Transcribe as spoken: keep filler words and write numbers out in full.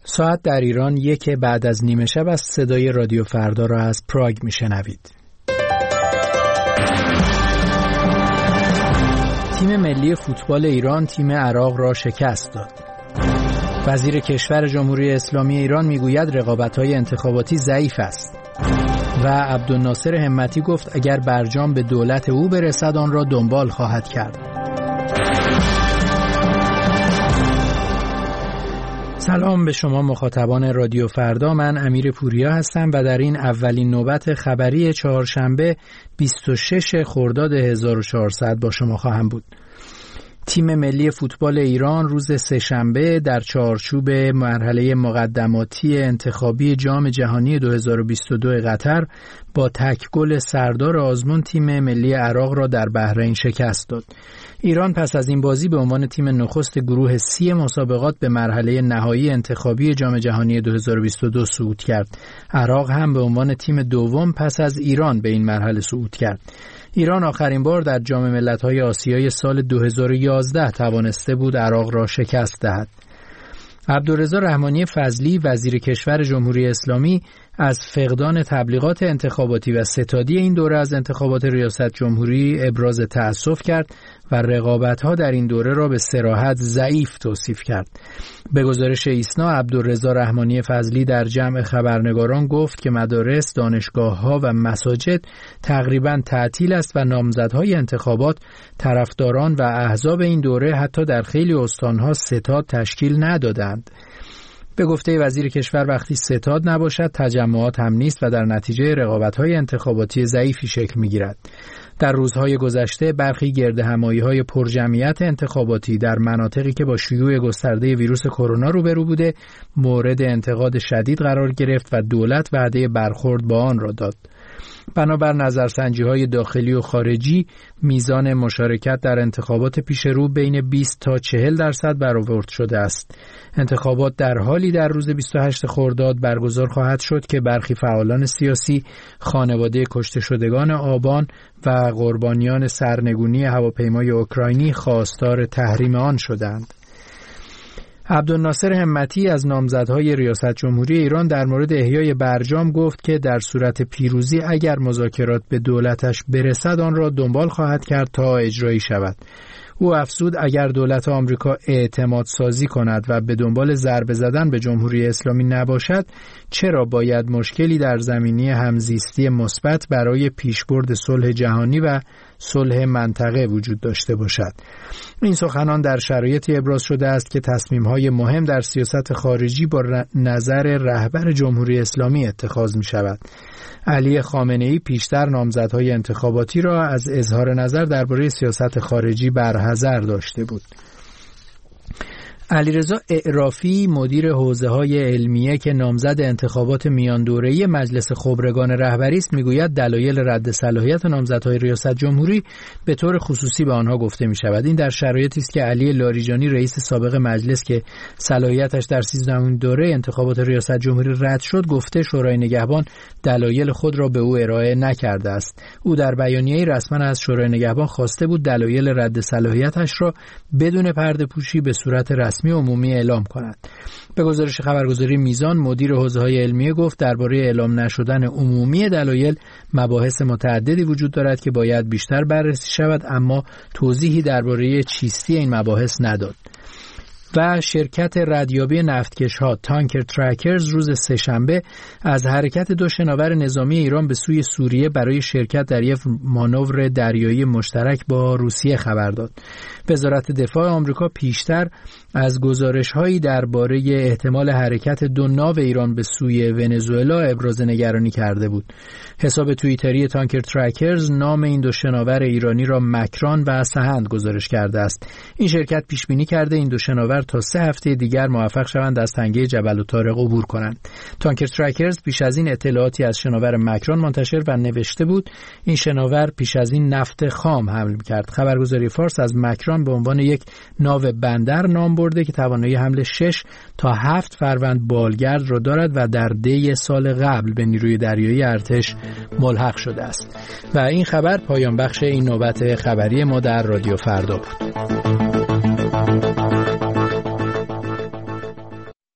ساعت در ایران یک بعد از نیمه شب از صدای رادیو فردا را از پراگ میشنوید. تیم ملی فوتبال ایران تیم عراق را شکست داد. وزیر کشور جمهوری اسلامی ایران میگوید رقابت‌های انتخاباتی ضعیف است و عبدالناصر همتی گفت اگر برجام به دولت او برسد آن را دنبال خواهد کرد. سلام به شما مخاطبان رادیو فردا، من امیر پوریا هستم و در این اولین نوبت خبری چهارشنبه بیست و شش خرداد هزار و چهارصد با شما خواهم بود. تیم ملی فوتبال ایران روز سه‌شنبه در چارچوب مرحله مقدماتی انتخابی جام جهانی دو هزار و بیست و دو قطر با تک گل سردار آزمون تیم ملی عراق را در بحرین شکست داد. ایران پس از این بازی به عنوان تیم نخست گروه سی مسابقات به مرحله نهایی انتخابی جام جهانی دو هزار و بیست و دو صعود کرد. عراق هم به عنوان تیم دوم پس از ایران به این مرحله صعود کرد. ایران آخرین بار در جام ملت‌های آسیای سال دو هزار و یازده توانسته بود عراق را شکست دهد. عبدالرضا رحمانی فضلی وزیر کشور جمهوری اسلامی از فقدان تبلیغات انتخاباتی و ستادی این دوره از انتخابات ریاست جمهوری ابراز تأسف کرد و رقابت‌ها در این دوره را به صراحت ضعیف توصیف کرد. به گزارش ایسنا، عبدالرضا رحمانی فضلی در جمع خبرنگاران گفت که مدارس، دانشگاه‌ها و مساجد تقریباً تعطیل است و نامزدهای انتخابات، طرفداران و احزاب این دوره حتی در خیلی استان‌ها ستاد تشکیل ندادند. به گفته وزیر کشور وقتی ستاد نباشد تجمعات هم نیست و در نتیجه رقابت‌های انتخاباتی ضعیفی شکل می‌گیرد. در روزهای گذشته برخی گردهمایی‌های پرجمعیت انتخاباتی در مناطقی که با شیوع گسترده ویروس کرونا روبرو بوده مورد انتقاد شدید قرار گرفت و دولت وعده برخورد با آن را داد. بنابر نظرسنجی‌های داخلی و خارجی میزان مشارکت در انتخابات پیش رو بین بیست تا چهل درصد برآورد شده است. انتخابات در حالی در روز بیست و هشت خرداد برگزار خواهد شد که برخی فعالان سیاسی خانواده کشته شدگان آبان و قربانیان سرنگونی هواپیمای اوکراینی خواستار تحریم آن شدند. عبدالناصر همتی از نامزدهای ریاست جمهوری ایران در مورد احیای برجام گفت که در صورت پیروزی اگر مذاکرات به دولتش برسد آن را دنبال خواهد کرد تا اجرایی شود. او افزود اگر دولت آمریکا اعتماد سازی کند و به دنبال ضربه زدن به جمهوری اسلامی نباشد، چرا باید مشکلی در زمینه همزیستی مثبت برای پیشبرد صلح جهانی و صلح منطقه وجود داشته باشد؟ این سخنان در شرایطی ابراز شده است که تصمیم‌های مهم در سیاست خارجی با نظر رهبر جمهوری اسلامی اتخاذ می‌شود. علی خامنه‌ای پیشتر نامزدهای انتخاباتی را از اظهار نظر درباره سیاست خارجی برحذر داشته بود. علیرضا اعرافی مدیر حوزه‌های علمیه که نامزد انتخابات میان دوره‌ای مجلس خبرگان رهبری است میگوید دلایل رد صلاحیت نامزدهای ریاست جمهوری به طور خصوصی به آنها گفته می‌شود. این در شرایطی است که علی لاریجانی رئیس سابق مجلس که صلاحیتش در سیزدهمین دوره انتخابات ریاست جمهوری رد شد گفته شورای نگهبان دلایل خود را به او ارائه نکرده است. او در بیانیه‌ای رسما از شورای نگهبان خواسته بود دلایل رد صلاحیتش را بدون پرده‌پوشی به صورت رسمی عمومی اعلام کند. به گزارش خبرگزاری میزان، مدیر حوزه‌های علمیه گفت درباره اعلام نشدن عمومی دلایل مباحث متعددی وجود دارد که باید بیشتر بررسی شود، اما توضیحی درباره چیستی این مباحث نداد. و شرکت ردیابی نفتکش‌ها تانکر ترکرز روز سه‌شنبه از حرکت دو شناور نظامی ایران به سوی سوریه برای شرکت در یک مانور دریایی مشترک با روسیه خبر داد. وزارت دفاع آمریکا پیشتر از گزارش‌هایی درباره احتمال حرکت دو ناو ایران به سوی ونزوئلا ابراز نگرانی کرده بود. حساب توییتری تانکر ترکرز نام این دو شناور ایرانی را مکران و سهند گزارش کرده است. این شرکت پیش بینی کرده این دو شناور تا سه هفته دیگر موفق شوند از تنگه جبل الطارق عبور کنند. تانکر ترکرز پیش از این اطلاعاتی از شناور مکران منتشر و نوشته بود این شناور پیش از این نفت خام حمل کرد. خبرگزاری فارس از مکران به عنوان یک ناو بندر نام برده که توانایی حمل شش تا هفت فروند بالگرد را دارد و در دی سال قبل به نیروی دریایی ارتش ملحق شده است. و این خبر پایان بخش این نوبت خبری ما در رادیو فردا بود.